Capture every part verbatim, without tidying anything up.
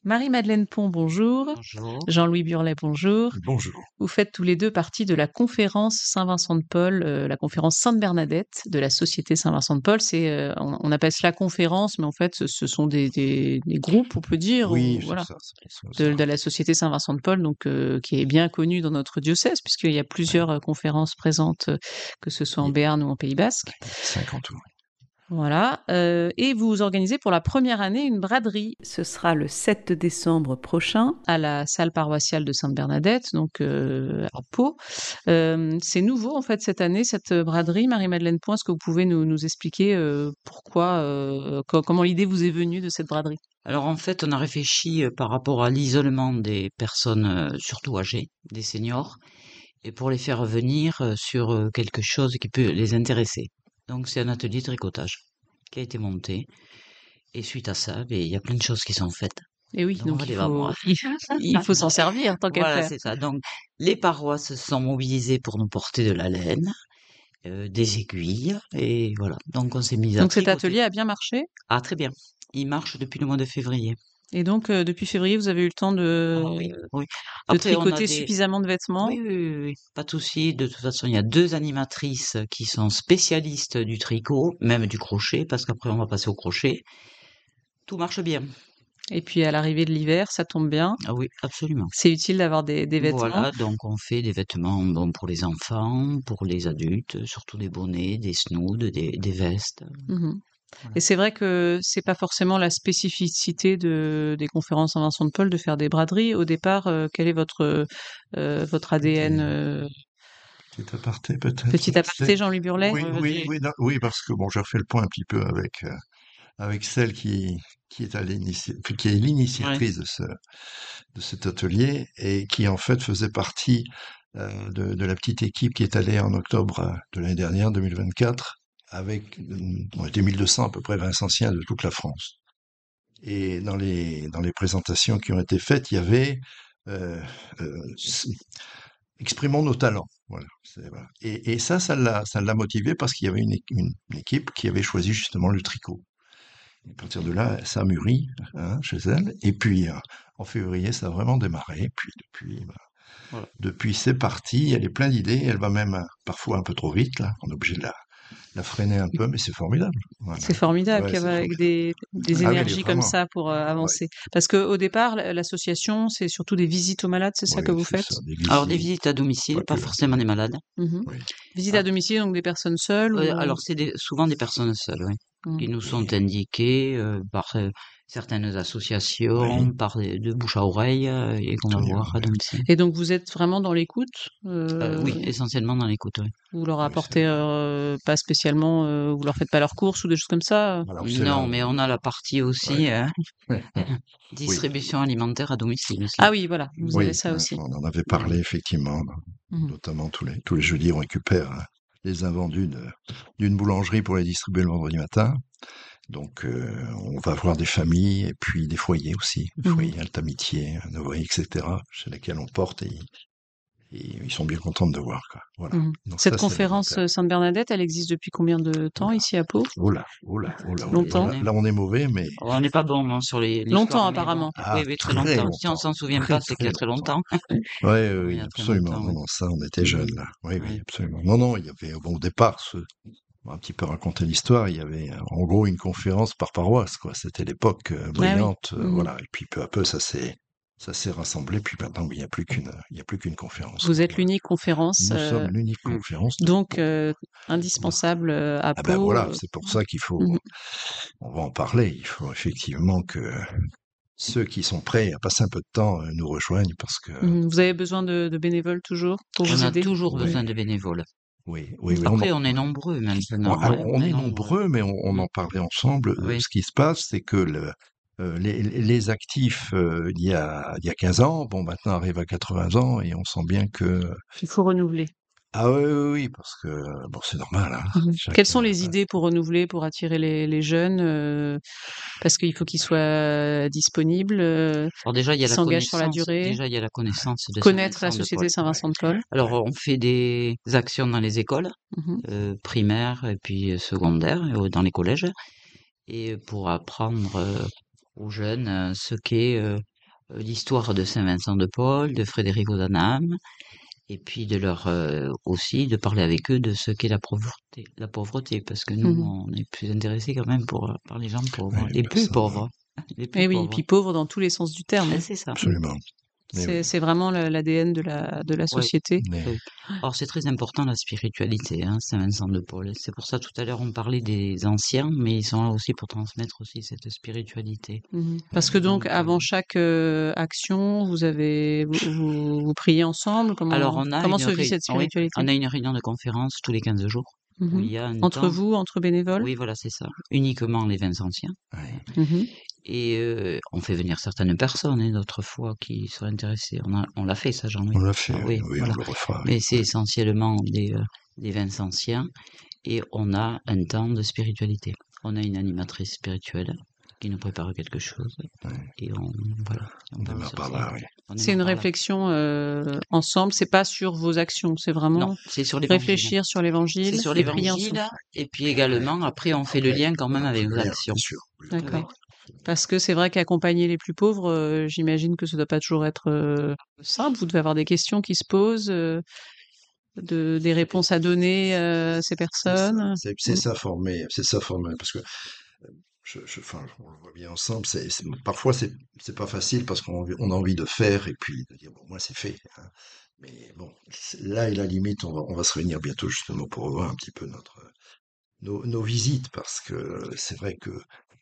Marie-Madeleine Pont, bonjour. Bonjour. Jean-Louis Burlet, bonjour. Bonjour. Vous faites tous les deux partie de la conférence Saint-Vincent-de-Paul, euh, la conférence Sainte-Bernadette de la Société Saint-Vincent-de-Paul. C'est, euh, on, on appelle cela conférence, mais en fait, ce, ce sont des, des, des groupes, on peut dire, Oui, ou, c'est voilà, ça, c'est ça, de, ça. de la Société Saint-Vincent-de-Paul, donc euh, qui est bien connue dans notre diocèse, puisqu'il y a plusieurs euh, conférences présentes, euh, que ce soit en Il- Béarn ou en Pays Basque. cinq en tout. Voilà, euh, et vous organisez pour la première année une braderie. Ce sera le sept décembre prochain à la salle paroissiale de Sainte-Bernadette, donc euh, à Pau. Euh, c'est nouveau en fait cette année, cette braderie. Marie-Madeleine Point, est-ce que vous pouvez nous, nous expliquer euh, pourquoi, euh, co- comment l'idée vous est venue de cette braderie? Alors en fait, on a réfléchi euh, par rapport à l'isolement des personnes, euh, surtout âgées, des seniors, et pour les faire venir euh, sur euh, quelque chose qui peut les intéresser. Donc c'est un atelier de tricotage qui a été monté, et suite à ça, ben, il y a plein de choses qui sont faites. Et oui, Donc donc il allez, va moi. faut, il faut s'en servir tant qu'à Voilà, faire. c'est ça. Donc les paroisses se sont mobilisées pour nous porter de la laine, euh, des aiguilles, et voilà. Donc on s'est mis à Donc cet tricoter. atelier a bien marché. Ah très bien. Il marche depuis le mois de février. Et donc euh, depuis février, vous avez eu le temps de, Ah oui, oui. de Après, on a tricoter des... suffisamment de vêtements. Oui, oui, oui, oui, pas de souci. De toute façon, il y a deux animatrices qui sont spécialistes du tricot, même du crochet, parce qu'après, on va passer au crochet. Tout marche bien. Et puis à l'arrivée de l'hiver, ça tombe bien. Ah oui, absolument. C'est utile d'avoir des, des vêtements. Voilà, donc on fait des vêtements bon, pour les enfants, pour les adultes, surtout des bonnets, des snoods, des, des vestes. Mhm. Voilà. Et c'est vrai que c'est pas forcément la spécificité de, des conférences Saint-Vincent de Paul de faire des braderies. Au départ, euh, quel est votre, euh, votre A D N euh, Petit aparté peut-être. Petit aparté, C'est- Jean-Louis Burlet? Oui, Ouais, oui, vas-y. oui, non, oui, parce que bon, j'ai refait le point un petit peu avec euh, avec celle qui qui est à l'initia- puis qui est Ouais. l'initiatrice de ce de cet atelier et qui en fait faisait partie euh, de, de la petite équipe qui est allée en octobre euh, de l'année dernière, deux mille vingt-quatre, avec euh, on était mille deux cents à peu près Vincentiens de toute la France. Et dans les dans les présentations qui ont été faites, il y avait euh, euh, s- exprimons nos talents. Voilà. c'est- voilà. Et, et ça, ça l'a ça l'a motivé parce qu'il y avait une, é- une- une équipe qui avait choisi justement le tricot. Et à partir de là, ça a mûri hein, chez elle. Et puis euh, en février, ça a vraiment démarré. Puis depuis, bah, Voilà. depuis c'est parti. Elle est pleine d'idées. Elle va même euh, parfois un peu trop vite. Là, on est obligé de la, la freiner un peu, mais c'est formidable. Voilà. C'est formidable Ouais, qu'il y c'est ait avec formidable. des, des Ah oui, elle est énergies comme vraiment. ça pour euh, Ouais, avancer. Parce que au départ, l- l'association, c'est surtout des visites aux malades, c'est ça oui, que vous c'est faites? ça. Des Alors, des visites, visites à domicile, pas pas que. forcément des malades. Mhm. Oui. Visites à Ah, domicile, donc des personnes seules euh, ou... alors, c'est des- souvent des personnes seules, oui, qui Mhm. nous sont Et, indiquées euh, par euh, certaines associations, oui, par des- de bouche à oreille, euh, et qu'on va absolument. voir à Oui, domicile. Et donc vous êtes vraiment dans l'écoute, Euh, euh, oui, essentiellement dans l'écoute, oui. vous leur oui, c'est apportez euh, pas spécialement, euh, vous leur faites pas leurs courses ou des choses comme ça? euh alors c'est Non, là. mais on a la partie Ouais. aussi euh, Oui, distribution alimentaire à domicile aussi. Ah oui, voilà, vous avez oui, ça hein, aussi. on en avait Oui, oui. parlé effectivement, Mhm. notamment tous les tous les jeudis on récupère hein, les invendus de- d'une boulangerie pour les distribuer le vendredi matin. Donc euh, on va voir des familles et puis des foyers aussi, des Mhm. foyers Altamitié, Novaï, et cetera, chez lesquels on porte et, et ils sont bien contents de voir quoi. Voilà. Mhm. Donc Cette ça c'est conférence l'avantage. euh, Sainte-Bernadette, elle existe depuis combien de temps Oula, ici à Pau? oula, oula, oula, oula. Oui, Longtemps? on Là, est, là on est mauvais, mais on n'est pas bon hein, sur les- Longtemps l'histoire, mais bon, apparemment. oui, ah oui, très très longtemps. Si on longtemps, s'en souvient très pas, c'est qu'il y très a très longtemps. longtemps. Ouais, Oui, il oui, y a très absolument. longtemps, Non, oui. non, ça, on était Mhm. jeunes, là. Oui, oui, Oui. absolument. Non, non, il y avait, bon, au départ, ce, on va un petit peu raconter l'histoire, il y avait, euh, en gros, une conférence par paroisse, quoi. C'était l'époque euh, Ah oui. brillante, euh, Mhm. voilà. Et puis, peu à peu, ça s'est, ça s'est rassemblé, puis maintenant, il n'y a plus qu'une, il y a plus qu'une conférence, Vous quoi. êtes Voilà. l'unique conférence, Nous euh, sommes l'unique Mm. conférence de donc Pau. euh, Voilà. indispensable euh, à Ah ben Pau. voilà, euh. c'est pour ça qu'il faut, Mhm. on va en parler. Il faut effectivement que ceux qui sont prêts à passer un peu de temps euh, nous rejoignent parce que, Mhm. Vous avez besoin de, de bénévoles toujours pour On vous a aider? toujours oui, besoin de bénévoles. oui, oui, oui, on en, Après, on est ouais. nombreux On, maintenant. alors, Hein. on est Maintenant, euh, nombreux, mais on, on mm, en parlait ensemble. Euh, oui. ce qui se passe, c'est que le, euh, les, les actifs euh, il y a il y a quinze ans, bon maintenant arrivent à quatre-vingts ans et on sent bien que Il faut renouveler. ah oui oui oui parce que bon c'est normal hein, Mhm. Quelles sont chacun les idées pour renouveler, pour attirer les, les jeunes euh, parce qu'il faut qu'ils soient disponibles, euh, Alors déjà, il y a qu'ils la s'engagent sur la connaissance. durée, Déjà, il y a la connaissance de connaître la Saint-Vincent de Société Paul. ouais Saint-Vincent de Paul. Alors, ouais on fait des actions dans les écoles, Mhm. euh, primaires et puis euh, secondaires, et au- dans les collèges, et pour apprendre euh, aux jeunes euh, ce qu'est euh, euh, l'histoire de Saint-Vincent-de-Paul, de Frédéric Ozanam, et puis de leur euh, aussi de parler avec eux de ce qu'est la pauvreté, la pauvreté, parce que nous, Mhm. on est plus intéressés quand même pour, par les gens pauvres, Oui, les plus personne, pauvres, les plus Et oui, et pauvres. puis pauvre dans tous les sens du terme. Ben, Hein. c'est ça. absolument. Mais C'est oui, c'est vraiment le- l'A D N de la, de la Oui, société. mais oui. Or, c'est très important la spiritualité, hein, Saint-Vincent-de-Paul. C'est pour ça tout à l'heure on parlait des anciens, mais ils sont là aussi pour transmettre aussi cette spiritualité. Mhm. Parce que donc, Donc, euh, avant chaque euh, action, vous avez vous, vous, vous priez ensemble. alors Comment on a comment une se vit ré... cette oui, spiritualité? on a une réunion de conférence tous les quinze jours où il Mhm. y a un Entre temps. vous, entre bénévoles? Oui, voilà, c'est ça. Uniquement les Vincentiens. oui, Mhm. Et euh, on fait venir certaines personnes, hein, d'autres fois, qui seraient intéressées. On a, on l'a fait, ça, Jean-Louis. on l'a fait, Ah oui, oui, oui, on voilà. le refera. Oui. Mais c'est essentiellement des, euh, des Vincentiens. Et on a un temps de spiritualité. On a une animatrice spirituelle qui nous prépare quelque chose. Ouais. Et on, voilà, on On parle démarre sur par ça. là, oui. On C'est démarre une par là. réflexion euh, ensemble. C'est pas sur vos actions. C'est Non, vraiment c'est sur l'évangile. réfléchir sur C'est l'évangile sur et prier ensemble. l'évangile. Et puis également, après, on fait le lien quand même On avec fait nos le lien, actions. bien sûr. Oui, Oui, D'accord. Parce que c'est vrai qu'accompagner les plus pauvres, euh, j'imagine que ça doit pas toujours être euh, simple. Vous devez avoir des questions qui se posent, euh, de, des réponses à donner euh, à ces c'est ça, personnes. c'est c'est Mm. ça former, c'est ça former, parce que euh, je, je, enfin, on le voit bien ensemble. C'est, c'est- parfois, c'est, c'est pas facile parce qu'on a envie- on a envie de faire et puis de dire bon, moi c'est fait. Hein. Mais bon, c'est- là est la limite. On va, on va se réunir bientôt justement pour revoir un petit peu notre nos, nos visites parce que c'est vrai que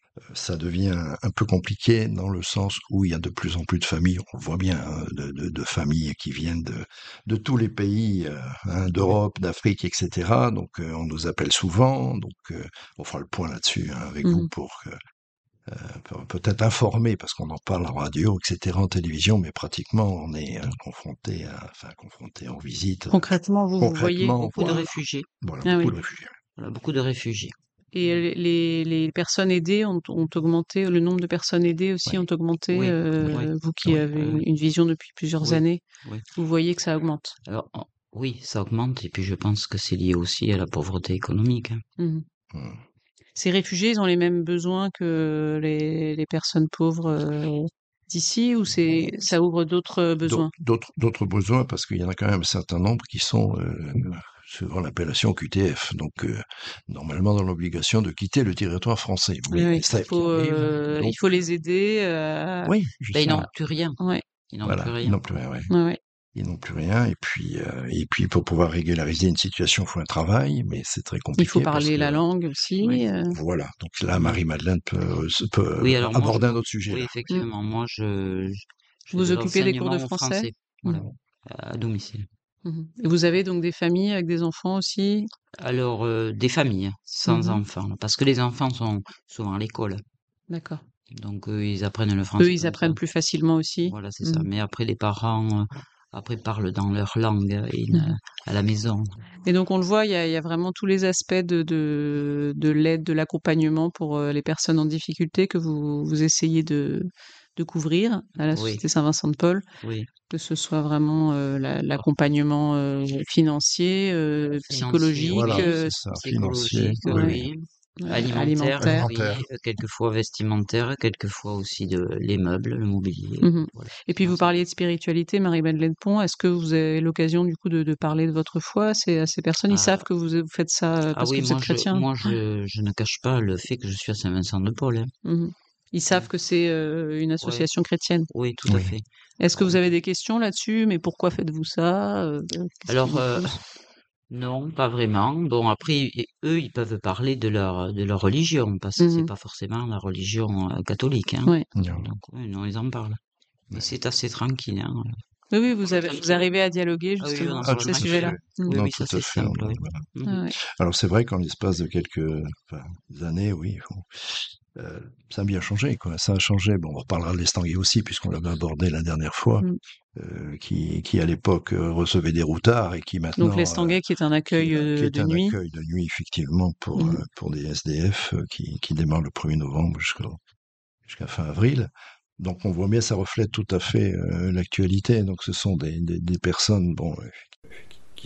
ça devient un peu compliqué dans le sens où il y a de plus en plus de familles, on le voit bien, hein, de, de, de familles qui viennent de, de tous les pays, euh, hein, oui, d'Europe, d'Afrique, et cetera. Donc euh, on nous appelle souvent, donc euh, on fera le point là-dessus hein, avec vous Mhm. pour, que, euh, pour peut-être informer, parce qu'on en parle en radio, et cetera, en télévision, mais pratiquement on est euh, confronté à, enfin confronté en visite euh, Concrètement, vous, vous voyez. concrètement, beaucoup de voilà, réfugiés. voilà, Ah beaucoup oui. de réfugiés. Voilà, beaucoup de réfugiés. Et les, les personnes aidées ont, ont augmenté, le nombre de personnes aidées aussi Oui, ont augmenté. Oui, oui, oui, Euh, vous qui oui. avez euh, une, une vision depuis plusieurs oui, années, oui. vous voyez que ça augmente. Alors, on- oui, ça augmente, et puis je pense que c'est lié aussi à la pauvreté économique, hein. Mhm. Hum. Ces réfugiés, ils ont les mêmes besoins que les, les personnes pauvres euh, d'ici, ou c'est ça ouvre d'autres D'au- besoins? D'autres d'autres besoins, parce qu'il y en a quand même un certain nombre qui sont euh, suivant l'appellation Q T F, donc euh, normalement dans l'obligation de quitter le territoire français. Oui, Mais oui. ça Il qui faut, arrive, euh, il donc faut les aider. Euh, oui, Ben, ils n'ont justement, plus rien. ouais, Ils n'ont plus voilà, ils rien. n'ont plus rien, ouais. ouais, ouais. Ils n'ont plus rien, et puis euh, et puis pour pouvoir régulariser une situation, il faut un travail, mais c'est très Il faut compliqué parce parler que la langue Oui. aussi. euh. voilà. Donc là, Moi, Marie-Madeleine peut, se- peut oui, alors moi, je aborder un m'oc- autre sujet oui, là. Mm. effectivement, moi, je, je je fais Vous de occupez des cours de l'enseignement au français? français, voilà, Mm. à domicile. Mhm. Et vous avez donc des familles avec des enfants aussi? Alors, euh, des familles sans Mhm. enfants, parce que les enfants sont souvent à l'école, D'accord. donc eux, ils apprennent le Eux, français ils comme ça. apprennent plus facilement aussi. Voilà, c'est ça. Mhm. Mais après, les parents, euh, après, parlent dans leur langue euh, et, euh, Mhm. à la maison. Et donc on le voit, il y a, il y a vraiment tous les aspects de, de, de l'aide, de l'accompagnement pour euh, les personnes en difficulté que vous, vous essayez de, de couvrir à la Oui, Société Saint-Vincent-de-Paul, oui. que ce soit vraiment euh, la- l'accompagnement euh, financier, euh, Financier, psychologique, Voilà, oui. euh, c'est ça, financier, Psychologique, oui, euh, oui, ouais, oui. euh, Alimentaire, alimentaire. oui. alimentaire. euh, Quelquefois vestimentaire, quelquefois aussi de les meubles, le mobilier. Mhm. Voilà, Et puis c'est vous l'ensemble. parliez de spiritualité, Marie-Madeleine Pont. Est-ce que vous avez l'occasion du coup de, de parler de votre foi à ces, à ces personnes? Ils Ah, savent que vous, vous faites ça euh, ah parce que oui, vous êtes moi je, chrétien. moi je, je ne cache pas le fait que je suis à Saint-Vincent-de-Paul, hein. Mhm. Ils savent Ouais, que c'est euh, une ouais, association chrétienne. oui, tout à Oui. fait. Est-ce que vous Donc, avez des questions là-dessus? Mais pourquoi faites-vous ça? Euh, Qu'est-ce qui alors, vous euh, pousse? non, pas vraiment. Bon, après, i- eux, ils peuvent parler de leur, de leur religion, parce que c'est Mhm. pas forcément la religion euh, catholique, hein. Ouais. Non, Donc, oui, non, ils en parlent. Et ouais. c'est assez tranquille, hein. Oui, oui, vous avez, vous Tranquille. arrivez à dialoguer Ah oui, on justement en Ah, sur parle tout ces à sujets-là. fait. tranquille. Mhm. Oui, Non, oui, tout ça à c'est fait. on simple, en- oui. voilà. Mhm. Ah ouais. Alors c'est vrai qu'en l'espace de quelques enfin, années, oui, bon, euh, ça a bien changé, quoi. Ça a changé. Bon, on reparlera de l'Estanguet aussi, puisqu'on l'avait abordé la dernière fois, Mhm. euh, qui, qui à l'époque euh, recevait des routards et qui Donc maintenant, euh, l'Estanguet qui est un qui, accueil a- qui euh, est de un nuit. accueil de nuit, effectivement, pour, Mhm. euh, pour des S D F euh, qui, qui démarre le premier novembre jusqu'au- jusqu'à fin avril. Donc on voit bien, ça reflète tout à fait euh, l'actualité. Donc ce sont des, des, des personnes, bon, euh, qui sont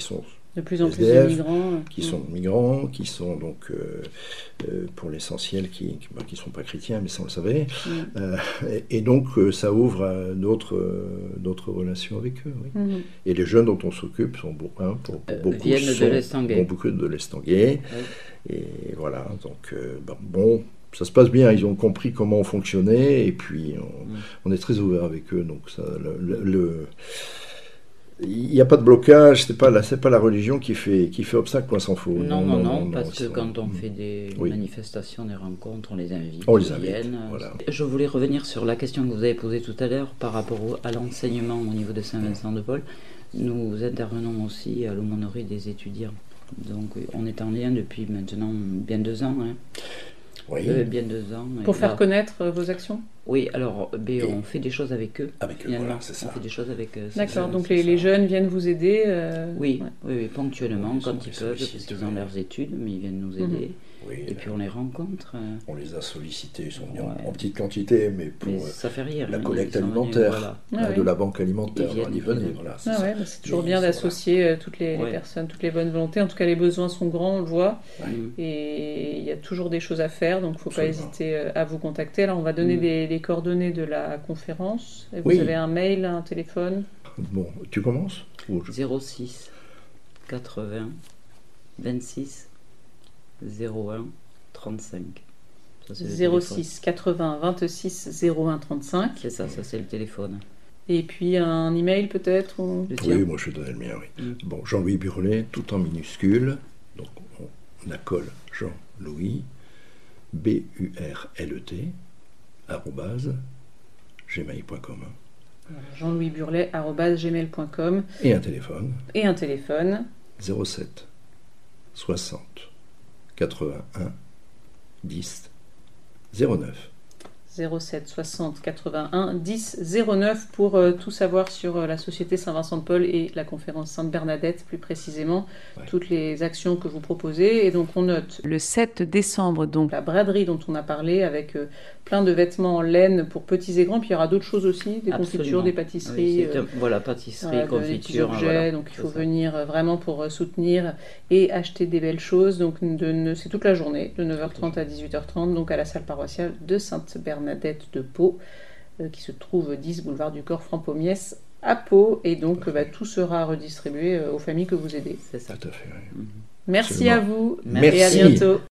De plus en plus S D F, de migrants. qui Mm. sont migrants, qui sont donc, euh, euh, pour l'essentiel, qui ne qui, bah, qui sont pas chrétiens, mais ça on le savait. Mm. Euh, et, et donc, euh, ça ouvre à d'autres euh, d'autres relations avec eux. Oui. Mm. Et les jeunes dont on s'occupe sont beau- hein, pour, pour Euh, beaucoup viennent de sont- l'Estanguet. bon, beaucoup de l'Estanguet. Oui. Et voilà, donc euh, bon, bon, ça se passe bien. Ils ont compris comment on fonctionnait, et puis on, Mm. on est très ouvert avec eux. Donc ça, le, le- le- il n'y a pas de blocage. C'est pas la, c'est pas la religion qui fait qui fait obstacle, quoi, s'en faut. Non, non, non, parce que ça- quand on fait des Oui. manifestations, des rencontres, on les invite. On les ils invite, viennent. voilà. Je voulais revenir sur la question que vous avez posée tout à l'heure par rapport au- à l'enseignement au niveau de Saint-Vincent-de-Paul. Nous intervenons aussi à l'aumônerie des étudiants. Donc on est en lien depuis maintenant bien deux ans. Hein. Oui, Euh, bien deux ans. Pour Et faire là- connaître euh, vos actions. Oui, alors ben, Et- on fait des choses avec eux. avec eux, Finalement, voilà, c'est ça. on fait des choses avec eux. c'est D'accord, ça, donc c'est les, ça. les jeunes viennent vous aider. euh, Oui, ouais. oui, oui, ponctuellement, Ils sont- quand ils ils peuvent, parce sollicitent, qu'ils ont oui. leurs études, mais ils viennent nous Mhm. aider. Oui, Et puis on les rencontre. euh, on les a sollicités. Ils sont venus en- Ouais. en petite quantité, mais pour Mais euh, ça fait rire. la hein, collecte ils sont venus, alimentaire, voilà. Ah hein, oui. de la banque alimentaire. Ils viennent, Alors, ils ils venaient, viennent. voilà, c'est Ah ça. ouais, bah c'est toujours Mais bien ils sont d'associer euh, toutes les, les Ouais. personnes, toutes les bonnes volontés. En tout cas, les besoins sont grands, on le voit. Mm. Et il y a toujours des choses à faire, donc il ne faut pas Absolument. hésiter euh, à vous contacter. Alors, on va donner Mm. les, les coordonnées de la conférence. Et vous Oui. avez un mail, un téléphone. Bon, tu commences Ou je- zéro six quatre-vingts vingt-six zéro un trente-cinq. Ça, c'est le zéro téléphone. six quatre-vingts vingt-six zéro un trente-cinq. C'est ça, ça c'est le téléphone. Et puis un email peut-être ou... Le tien. Oui, moi je vais donner le mien, oui. Mm. Bon, Jean-Louis Burlet, tout en minuscule. Donc on, on accole Jean-Louis, B U R L E T, arrobase, gmail point com. Voilà, jean-louis burlet arobase gmail point com. Et un téléphone, Et un téléphone. zéro sept soixante quatre-vingt-un dix zéro neuf. zéro sept soixante quatre-vingt-un dix zéro neuf pour euh, tout savoir sur euh, la Société Saint-Vincent-de-Paul et la conférence Sainte-Bernadette plus précisément, Ouais. toutes les actions que vous proposez. Et donc on note le sept décembre, donc la braderie dont on a parlé avec euh, plein de vêtements en laine pour petits et grands, puis il y aura d'autres choses aussi, des Absolument. confitures, des Oui, pâtisseries. c'est euh, un- voilà, pâtisserie, voilà, de- des petits confiture. objets, voilà, donc il c'est faut ça. venir euh, vraiment pour euh, soutenir et acheter des belles choses. Donc de ne- c'est toute la journée, de neuf heures trente à dix-huit heures trente, donc à la salle paroissiale de Sainte-Bernadette de Pau, euh, qui se trouve dix boulevard du Corps Franc-Pommiès à Pau. Et donc euh, bah, tout sera redistribué euh, aux familles que vous aidez. C'est ça. Tout à fait, oui. Mhm. Merci Absolument. à vous Merci. et à bientôt.